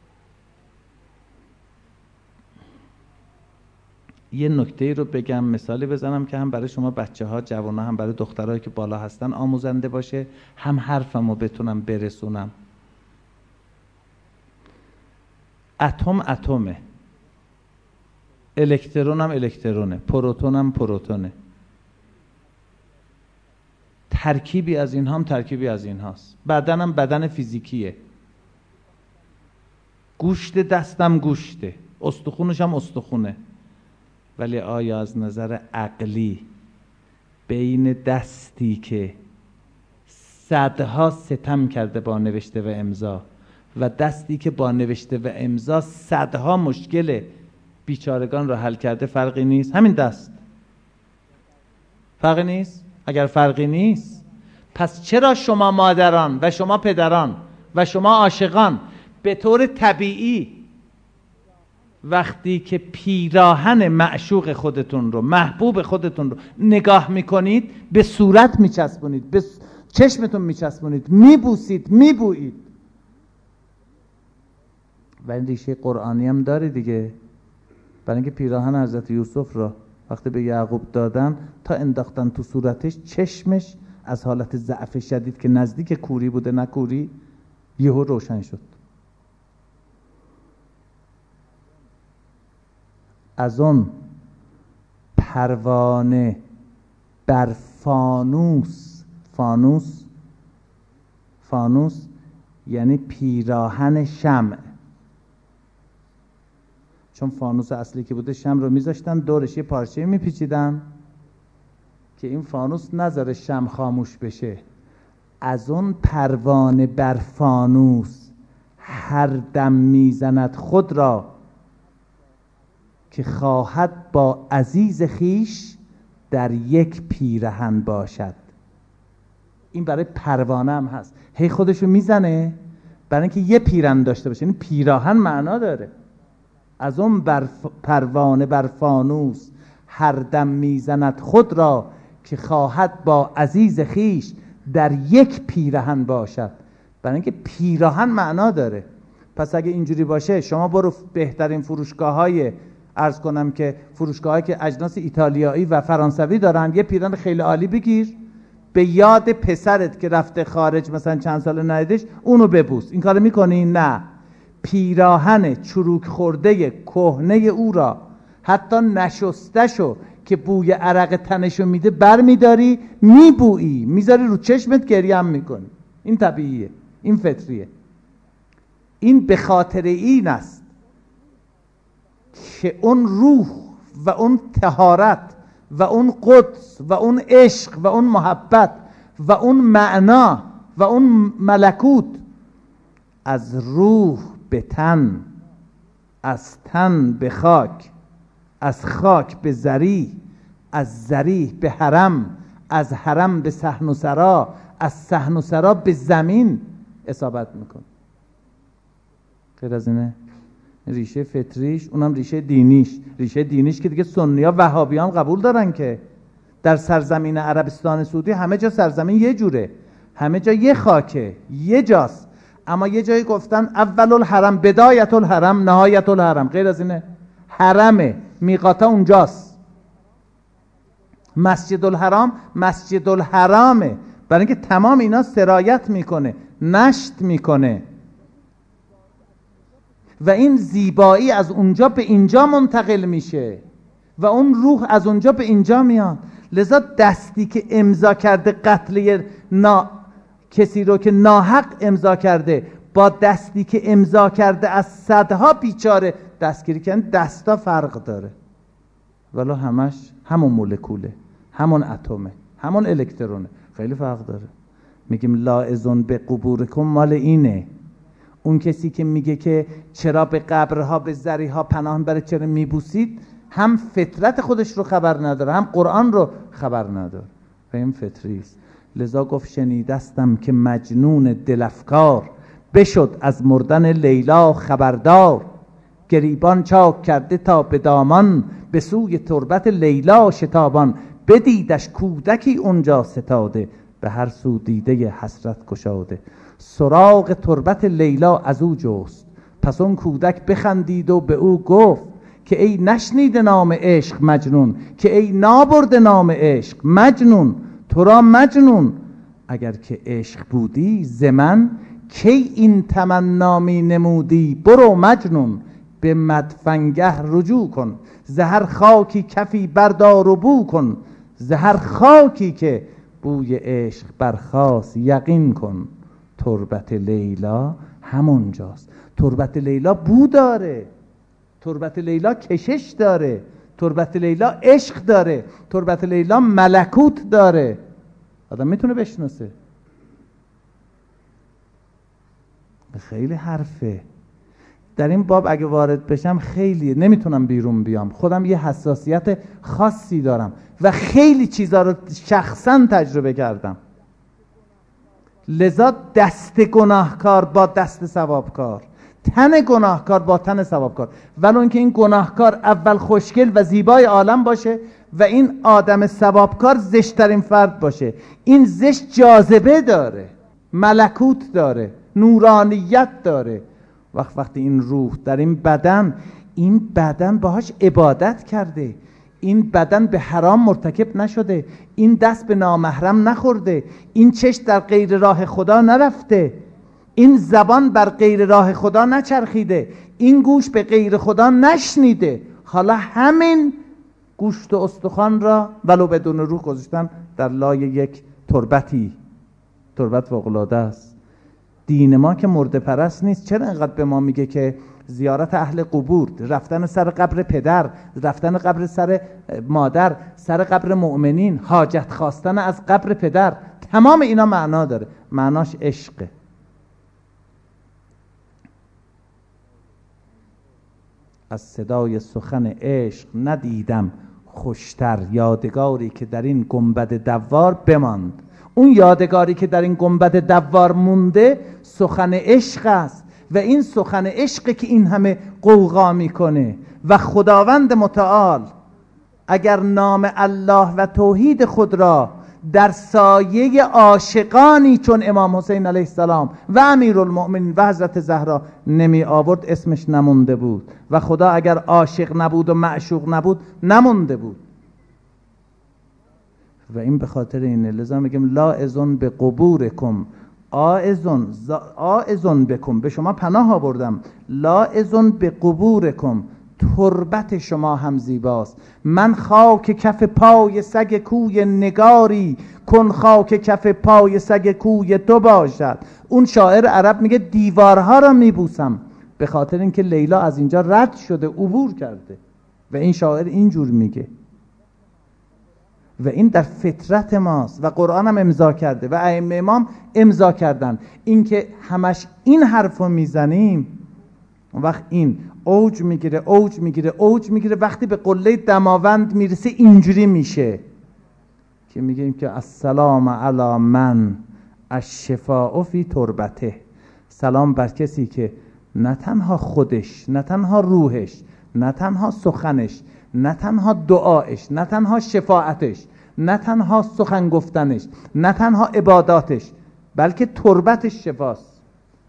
یه نکته رو بگم، مثالی بزنم که هم برای شما بچه ها جوان ها هم برای دخترهایی که بالا هستن آموزنده باشه، هم حرفم رو بتونم برسونم. اتم اتمه، الکترون هم الکترونه، پروتون هم پروتونه، ترکیبی از این هم ترکیبی از این هاست. بدن هم بدن فیزیکیه، گوشت دستم گوشته، استخونش هم استخونه. ولی آیا از نظر عقلی بین دستی که صدها ستم کرده با نوشته و امضا و دستی که با نوشته و امضا صدها مشکل بیچارگان را حل کرده فرقی نیست؟ همین دست فرقی نیست؟ اگر فرقی نیست، پس چرا شما مادران و شما پدران و شما عاشقان به طور طبیعی وقتی که پیراهن معشوق خودتون رو، محبوب خودتون رو نگاه میکنید به صورت میچسبونید، به چشمتون میچسبونید، میبوسید، میبویید؟ و این ریشه قرآنی هم داره دیگه، برای اینکه پیراهن حضرت یوسف را وقتی به یعقوب دادن تا انداختن تو صورتش، چشمش از حالت ضعف شدید که نزدیک کوری بوده نه کوری، یهو روشن شد. از اون پروانه بر فانوس، فانوس فانوس یعنی پیراهن شمع، چون فانوس اصلی که بوده شمع رو میذاشتن دورش یه پارچه میپیچیدن که این فانوس نذاره شمع خاموش بشه. از اون پروانه بر فانوس هر دم میزند خود را، که خواهد با عزیز خیش در یک پیرهن باشد. این برای پروانه هم هست، هی خودشو میزنه برای اینکه یه پیرهن داشته باشه. این پیراهن معنا داره. از اون بر پروانه بر فانوس هر دم میزند خود را، که خواهد با عزیز خیش در یک پیرهن باشد. برای اینکه پیراهن معنا داره. پس اگه اینجوری باشه شما برو بهترین فروشگاه های عرض کنم که فروشگاه هایی که اجناس ایتالیایی و فرانسوی دارن، یه پیراهن خیلی عالی بگیر، به یاد پسرت که رفته خارج مثلا چند سال ندیدش اونو ببوس. این کارو میکنی؟ نه. پیراهن چروک خورده کهنه او را حتی نشستشو که بوی عرق تنشو میده بر میداری میبویی، میذاری رو چشمت، گریه هم میکنی. این طبیعیه، این فطریه. این به خاطر این است که اون روح و اون طهارت و اون قدس و اون عشق و اون محبت و اون معنا و اون ملکوت از روح به تن، از تن به خاک، از خاک به ذریح، از ذریح به حرم، از حرم به صحن و سرا، از صحن و سرا به زمین اصابت میکن. غیر از اینه؟ ریشه فطریش، اونم ریشه دینیش. ریشه دینیش که دیگه سنی ها وهابی هم قبول دارن که در سرزمین عربستان سعودی همه جا سرزمین یه جوره، همه جا یه خاکه، یه جاست، اما یه جایی گفتن اول الحرم، بدایت الحرم، نهایت الحرم. غیر از اینه؟ حرمه، میقاتا اونجاست. مسجد الحرام مسجد الحرامه، برای اینکه تمام اینا سرایت میکنه، نشت میکنه و این زیبایی از اونجا به اینجا منتقل میشه و اون روح از اونجا به اینجا میاد. لذا دستی که امضا کرده قتل نا... کسی رو که ناحق امضا کرده با دستی که امضا کرده از صدها بیچاره دستگیری کردن، دستا فرق داره ولی همش همون مولکوله، همون اتمه، همون الکترونه، خیلی فرق داره. میگیم لاعزون به قبورکم مال اینه. اون کسی که میگه که چرا به قبرها به ذریها پناه میبره، چرا میبوسید، هم فطرت خودش رو خبر نداره هم قرآن رو خبر نداره و این فطری است. لذا گفت شنیدستم که مجنون دلفکار، بشد از مردن لیلا خبردار. گریبان چاک کرده تا به دامان، به سوی تربت لیلا شتابان. بدیدش کودکی اونجا ستاده، به هر سو دیده حسرت گشاده. سراغ تربت لیلا از او جست، پس اون کودک بخندید و به او گفت که ای نشنیده نام عشق مجنون، که ای نابرده نام عشق مجنون. تو را مجنون اگر که عشق بودی ز من، کی این تمنا می نمودی. برو مجنون به مدفنگه رجوع کن، ز هر خاکی کفی بردار و بو کن. ز هر خاکی که بوی عشق برخاست یقین کن. تربت لیلا همونجاست. تربت لیلا بو داره، تربت لیلا کشش داره، تربت لیلا عشق داره، تربت لیلا ملکوت داره. آدم میتونه بشناسه. خیلی حرفه. در این باب اگه وارد بشم خیلی نمیتونم بیرون بیام، خودم یه حساسیت خاصی دارم و خیلی چیزا رو شخصا تجربه کردم. لذا دست گناهکار با دست ثوابکار، تن گناهکار با تن ثوابکار، ولو اینکه این گناهکار اول خوشگل و زیبای عالم باشه و این آدم ثوابکار زشترین فرد باشه. این زشت جاذبه داره، ملکوت داره، نورانیت داره. وقت وقتی این روح در این بدن، این بدن باهاش عبادت کرده، این بدن به حرام مرتکب نشده، این دست به نامحرم نخورده، این چشم در غیر راه خدا نرفته، این زبان بر غیر راه خدا نچرخیده، این گوش به غیر خدا نشنیده. حالا همین گوشت و استخوان را ولو بدون روح گذاشتن در لای یک تربتی. تربت فوق‌العاده است. دین ما که مرده پرست نیست. چرا اینقدر به ما میگه که زیارت اهل قبور، رفتن سر قبر پدر، رفتن قبر سر مادر، سر قبر مؤمنین، حاجت خواستن از قبر پدر، تمام اینا معنا داره. معناش عشقه. از صدای سخن عشق ندیدم خوشتر یادگاری که در این گنبد دوار بماند. اون یادگاری که در این گنبد دوار مونده سخن عشق است و این سخن عشق که این همه غوغا میکنه. و خداوند متعال اگر نام الله و توحید خود را در سایه عاشقانی چون امام حسین علیه السلام و امیرالمؤمنین و حضرت زهرا نمی آورد اسمش نمونده بود و خدا اگر عاشق نبود و معشوق نبود نمونده بود. و این به خاطر اینه لذا میگم لا اذن به قبورکم آئذن آئذن بکم، به شما پناه آوردم. لا اذن به قبورکم، تربت شما هم زیباست. من خاک کف پای سگ کوی نگاری، کن خاک کف پای سگ کوی تو باشد. اون شاعر عرب میگه دیوارها را میبوسم، به خاطر اینکه لیلا از اینجا رد شده عبور کرده و این شاعر اینجور میگه و این در فطرت ماست و قرآن هم امضا کرده و ائمه امام امضا کردن. این که همش این حرفو میزنیم وقت این اوج میگیره اوج میگیره اوج میگیره وقتی به قله دماوند میرسه اینجوری میشه که میگیم که السلام علی من الشفاء فی تربته، سلام بر کسی که نه تنها خودش، نه تنها روحش، نه تنها سخنش، نه تنها دعایش، نه تنها شفاعتش، نه تنها سخن گفتنش، نه تنها عباداتش، بلکه تربتش شفاست.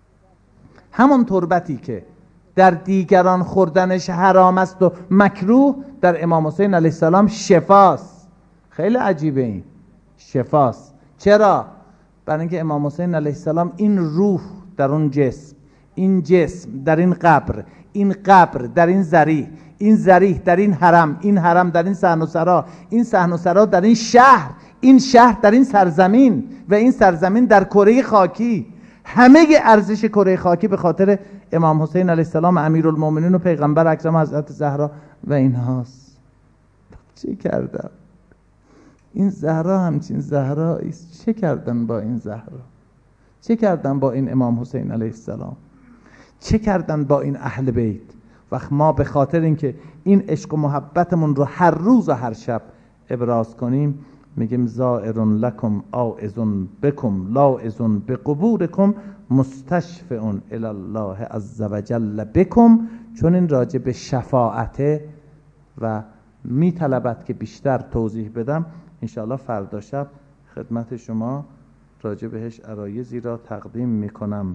همون تربتی که در دیگران خوردنش حرام است و مکروه، در امام حسین علیه السلام شفاست. خیلی عجیبه این شفاست. چرا؟ برای اینکه امام حسین علیه السلام این روح در اون جسم، این جسم در این قبر، این قبر در این ذریح، این ذریح در این حرم، این حرم در این صحن و سرا، این صحن و سرا در این شهر، این شهر در این سرزمین و این سرزمین در کره خاکی. همه ارزش کره خاکی به خاطر امام حسین علیه السلام امیرالمؤمنین و پیغمبر اکرم حضرت زهرا و اینهاست. چه کردن؟ این زهرا همچین زهراییست. چه کردن با این زهرا؟ چه کردن با این امام حسین علیه السلام؟ چه کردن با این اهل بیت؟ وقت ما به خاطر اینکه این عشق و محبتمون رو هر روز و هر شب ابراز کنیم میگیم زائر لکم عائذ بکم لاعذ بقبورکم مستشفع الی الله عز وجل بکم، چون این راجع به شفاعته و میطلبد که بیشتر توضیح بدم. انشاءالله فردا شب خدمت شما راجع بهش عرایضی را تقدیم میکنم.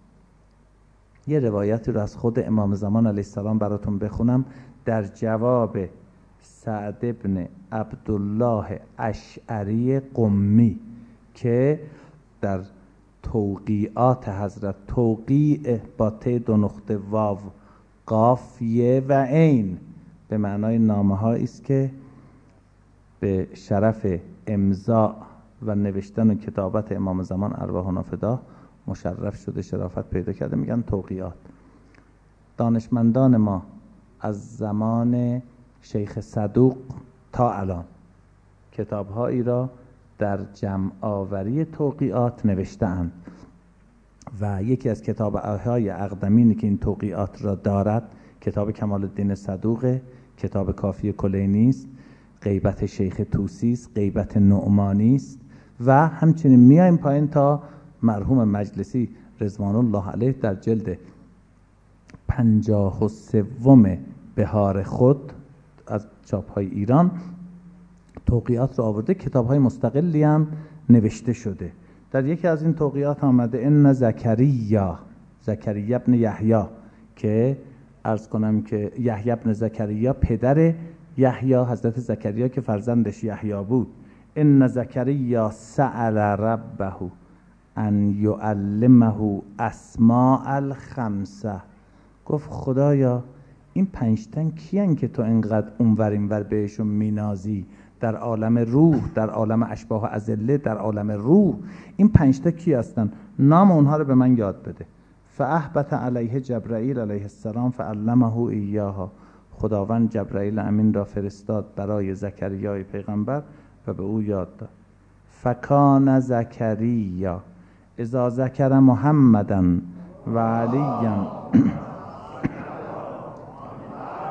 یه روایتی رو از خود امام زمان علیه السلام براتون بخونم در جواب سعد ابن عبدالله اشعری قمی که در توقیعات حضرت، توقیع با ت دو نقطه واو قاف یه و عین به معنای نامه هایی است که به شرف امضا و نوشتن و کتابت امام زمان ارواحنا فدا مشرف شده، شرافت پیدا کرده، میگن توقیعات. دانشمندان ما از زمان شیخ صدوق تا الان کتاب‌هایی را در جمع آوری توقیعات نوشته‌اند و یکی از کتاب‌های اقدمینی که این توقیعات را دارد کتاب کمال الدین صدوق، کتاب کافی کلینی است، غیبت شیخ طوسی است، غیبت نعمانی است و همچنین میایم پایین تا مرحوم مجلسی رضوان الله علیه در جلد پنجاه و سوم بهار خود از چاپ‌های ایران توقیعات رو آورده، کتاب‌های مستقلی هم نوشته شده. در یکی از این توقیعات آمده ان زکریا زکریا ابن یحیی، که عرض کنم که یحیی ابن زکریا پدر یحیی، حضرت زکریا که فرزندش یحیی بود، ان زکریا سأل ربه ان یعلمه اسماء الخمسه، گفت خدایا این پنج تن کیان که تو انقدر اونور اینور بهشون مینازی؟ در عالم روح، در عالم اشباح و اذله، در عالم روح این پنج تا کی هستن؟ نام اونها رو به من یاد بده. فاهبط علیه جبرائیل علیه السلام فعلمه ایاها، خداوند جبرائیل امین را فرستاد برای زکریای پیغمبر و به او یاد داد. فکان زکریا اذا ذکر محمدن و علیا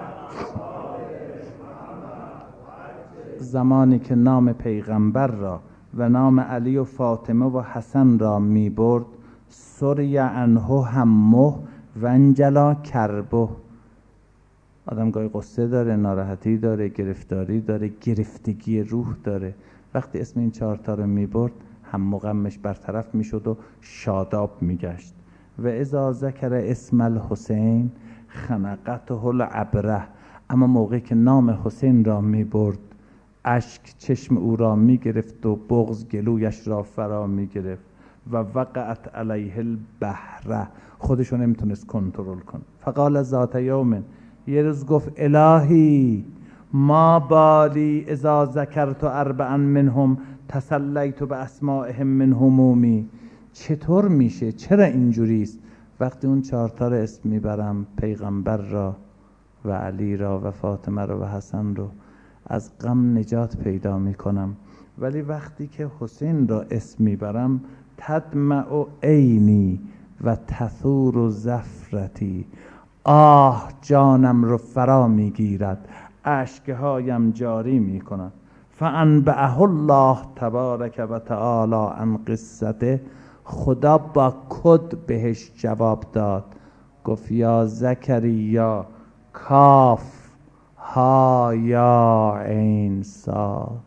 زمانی که نام پیغمبر را و نام علی و فاطمه و حسن را می برد سری عنه همه و انجلا کربه. آدم گاهی قصه داره، ناراحتی داره، گرفتاری داره، گرفتگی روح داره. وقتی اسم این چهارتا رو می برد هم و غمش برطرف می شد و شاداب می گشت. و اذا ذکر اسم الحسین خنقته العبره. اما موقعی که نام حسین را می برد اشک چشم او را می گرفت و بغض گلویش را فرا می گرفت. و وقعت علیه البحره، خودشو نمیتونست کنترل کن. فقال ذات یوم، یه روز گفت الهی ما بالی اذا ذکرت اربعا منهم تسلیت به اسمائهم من همومی. چطور میشه، چرا اینجوریست وقتی اون چهارتا رو اسم میبرم، پیغمبر را و علی را و فاطمه را و حسن رو، از غم نجات پیدا میکنم، ولی وقتی که حسین را اسم میبرم تدمع عینی و تثور زفرتی، آه جانم رو فرا میگیرد، اشکهایم جاری میکند. فانبأه الله تبارک و تعالی عن قصته، خدا با کد بهش جواب داد. گفت یا زکریا کاف ها یا عین صاد.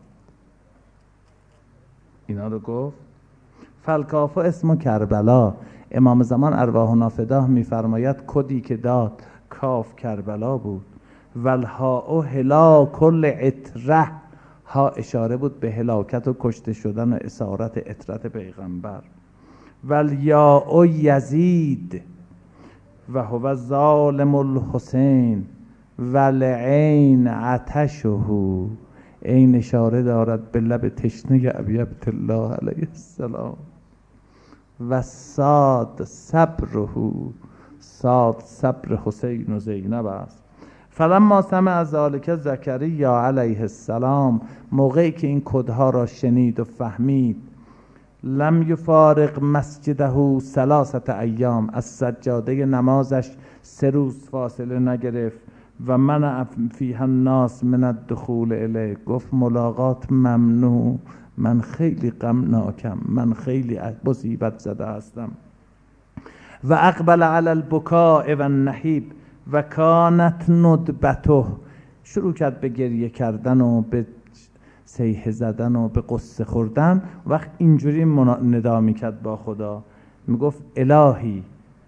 اینا رو گفت. فالکاف اسم کربلا. امام زمان ارواحنا فداه میفرماید کدی که داد کاف کربلا بود. والهاء هلاک العطره، ها اشاره بود به هلاکت و کشته شدن و اسارت عطرت پیغمبر. والیاء یزید و هو ظالم الحسین والعین عطشه. این اشاره دارد به لب تشنه ابی عبدالله علیه السلام. و صاد صبره، صاد صبر حسین و زینب است. فلما سمع ذلک زکریا علیه السلام، موقعی که این کدها را شنید و فهمید، لم یفارق مسجده ثلاثه ایام، از سجاده نمازش سه روز فاصله نگرفت. و منع فیها الناس من الدخول الیه، گفت ملاقات ممنوع، من خیلی غمناکم، من خیلی مصیبت زده هستم. و اقبل علی البکاء و النحیب و کانت ندبته، شروع کرد به گریه کردن و به صیحه زدن و به قصه خوردن. وقت اینجوری ندا میکرد با خدا، میگفت الهی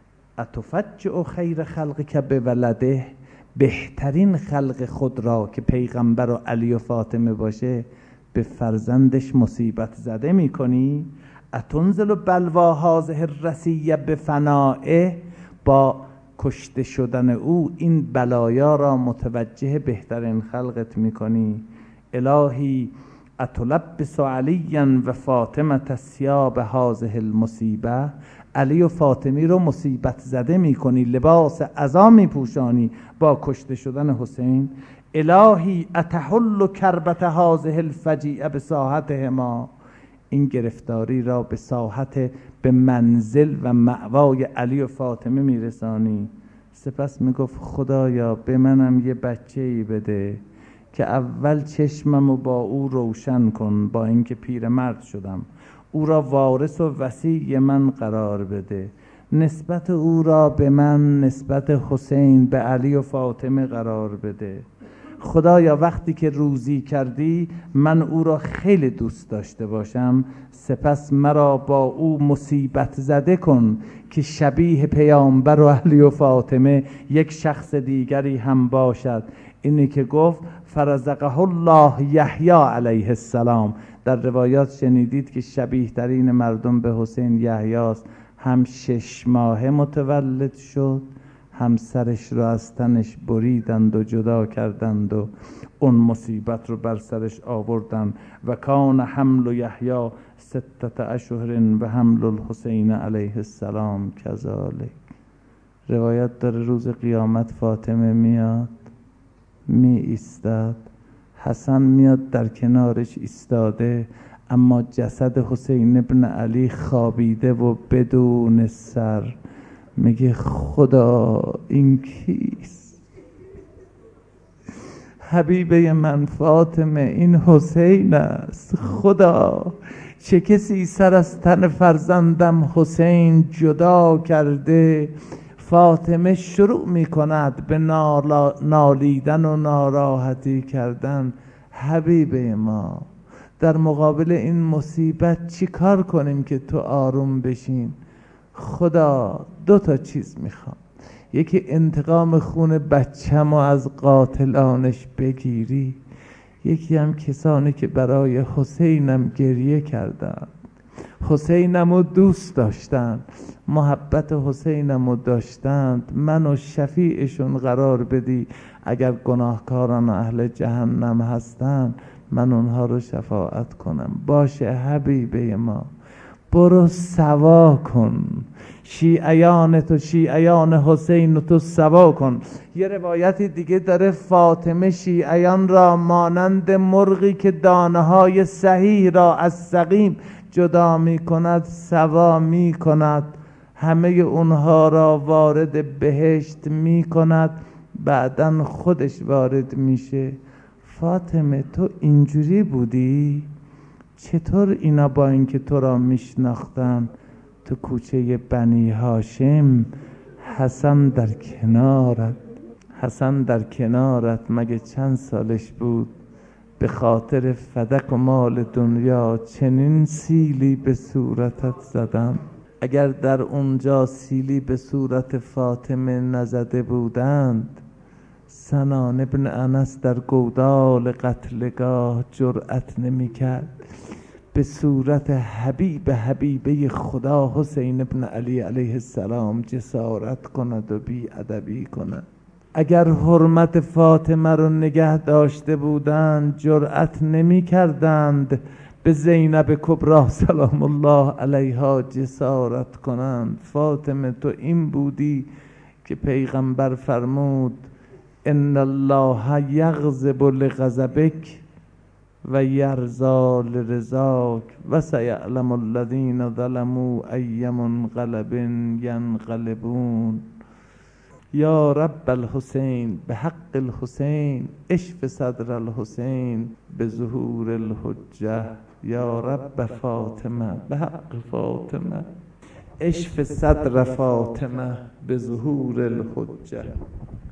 اتفجع خیر خلقک به ولده، بهترین خلق خود را که پیغمبر و علی و فاطمه باشه به فرزندش مصیبت زده میکنی. اتنزل بلوا هذه الرسیه بفنائه، با کشته شدن او این بلایا را متوجه بهترین خلقت میکنی. الهی اتلبس علیا و فاطمه ثیاب هذه المصیبه، علی و فاطمی رو مصیبت زده میکنی، لباس عزا میپوشانی با کشته شدن حسین. الهی اتحل کربت هذه الفجیعه بساحتهما، این گرفتاری را به ساحت، به منزل و مأوای علی و فاطمه میرسانی. سپس میگفت خدایا به منم یه بچه‌ای بده که اول چشممو با او روشن کن، با اینکه پیرمرد شدم، او را وارث و وصی من قرار بده، نسبت او را به من نسبت حسین به علی و فاطمه قرار بده. خدایا وقتی که روزی کردی من او را خیلی دوست داشته باشم، سپس مرا با او مصیبت زده کن که شبیه پیامبر و علی و فاطمه یک شخص دیگری هم باشد. اینی که گفت فرزقه الله یحیی علیه السلام. در روایات شنیدید که شبیه ترین مردم به حسین یحیی است. هم شش ماهه متولد شد، هم سرش رو از تنش بریدند و جدا کردند و اون مصیبت رو بر سرش آوردند. و کان حمل یحیی ستت اشهر و حمل الحسین علیه السلام کذالک. روایت داره روز قیامت فاطمه میاد می ایستد، حسن میاد در کنارش ایستاده، اما جسد حسین ابن علی خوابیده و بدون سر. میگه خدا این کیست؟ حبیبه من فاطمه این حسین است. خدا چه کسی سر از تن فرزندم حسین جدا کرده. فاطمه شروع می کند به نالا... نالیدن و ناراحتی کردن. حبیبه ما در مقابل این مصیبت چی کار کنیم که تو آروم بشین؟ خدا دو تا چیز میخوام، یکی انتقام خون بچه‌مو از قاتلانش بگیری، یکی هم کسانی که برای حسینم گریه کردن، حسینمو دوست داشتن، محبت حسینمو داشتند، منو شفیعشون قرار بدی. اگر گناهکاران و اهل جهنم هستن من اونها رو شفاعت کنم. باشه حبیبه ما، برو سوا کن شیعیان تو، شیعیان حسین تو سوا کن. یه روایتی دیگه داره فاطمه شیعیان را مانند مرغی که دانه های صحیح را از سقیم جدا می کند سوا می کند، همه اونها را وارد بهشت می کند، بعدن خودش وارد میشه. فاطمه تو اینجوری بودی؟ چطور اینا با اینکه تو را میشناختن تو کوچه بنی هاشم حسن در کنارت، حسن در کنارت مگه چند سالش بود؟ به خاطر فدک و مال دنیا چنین سیلی به صورتت زدم. اگر در اونجا سیلی به صورت فاطمه نزده بودند، سنان ابن انس در گودال قتلگاه جرأت نمی کرد به صورت حبیب حبیبه خدا حسین ابن علی علیه السلام جسارت کند و بی ادبی کند. اگر حرمت فاطمه رو نگه داشته بودند جرأت نمی کردند به زینب کبری سلام الله علیها جسارت کنند. فاطمه تو این بودی که پیغمبر فرمود ان الله یغضب لغضبک و یرضی لرضاک و سیعلم الذین ظلموا ای منقلب ینقلبون. یا رب الحسین به حق الحسین اشف صدر الحسین به ظهور الحجه. یا رب فاطمه به حق فاطمه اشف صدر فاطمه به ظهور الحجه.